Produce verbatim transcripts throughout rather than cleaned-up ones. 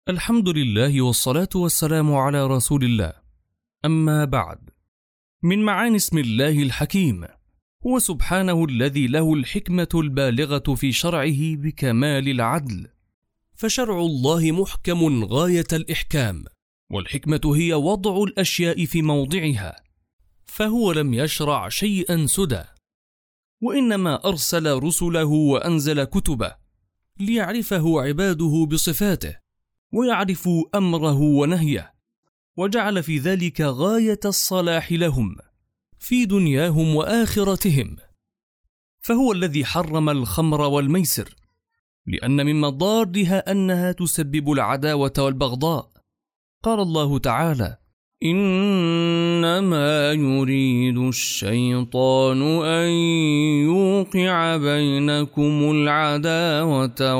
الحمد لله والصلاة والسلام على رسول الله. أما بعد، من معاني اسم الله الحكيم هو سبحانه الذي له الحكمة البالغة في شرعه بكمال العدل، فشرع الله محكم غاية الإحكام، والحكمة هي وضع الأشياء في موضعها، فهو لم يشرع شيئا سدى، وإنما أرسل رسله وأنزل كتبه ليعرفه عباده بصفاته ويعرفوا أمره ونهيه، وجعل في ذلك غاية الصلاح لهم في دنياهم وآخرتهم. فهو الذي حرم الخمر والميسر، لأن من مضارها أنها تسبب العداوة والبغضاء. قال الله تعالى: إنما يريد الشيطان أن يوقع بينكم العداوة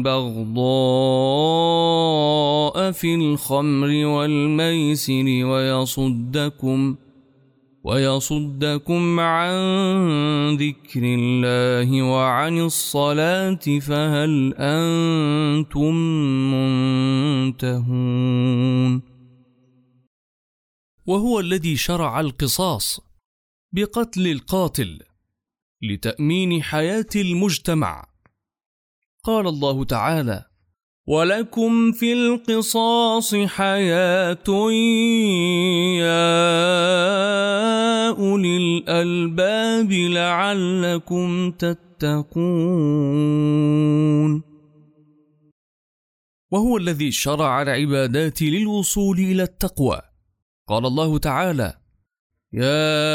والبغضاء في الخمر والميسر ويصدكم ويصدكم عن ذكر الله وعن الصلاة فهل أنتم منتهون. وهو الذي شرع القصاص بقتل القاتل لتأمين حياة المجتمع. قال الله تعالى: ولكم في القصاص حياة يا أولي الألباب لعلكم تتقون. وهو الذي شرع العبادات للوصول إلى التقوى. قال الله تعالى: يا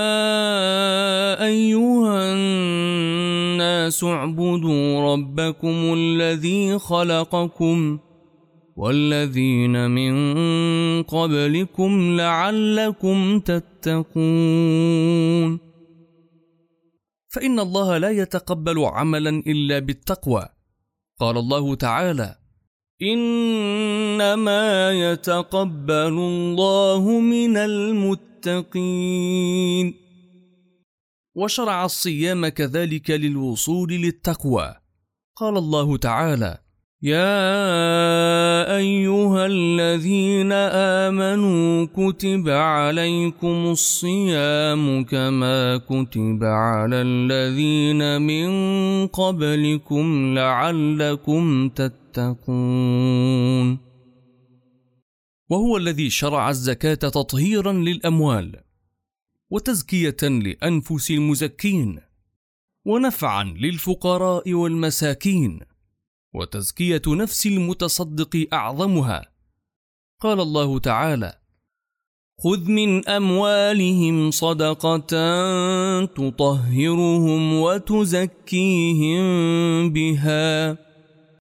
أيها الناس اعبدوا ربكم الذي خلقكم والذين من قبلكم لعلكم تتقون. فإن الله لا يتقبل عملا إلا بالتقوى. قال الله تعالى: إنما يتقبل الله من المتقين. وشرع الصيام كذلك للوصول للتقوى. قال الله تعالى: يا أيها الذين آمنوا كتب عليكم الصيام كما كتب على الذين من قبلكم لعلكم تتقون. وهو الذي شرع الزكاة تطهيرا للأموال وتزكية لأنفس المزكين ونفعا للفقراء والمساكين وتزكية نفس المتصدق أعظمها. قال الله تعالى: خذ من أموالهم صدقة تطهرهم وتزكيهم بها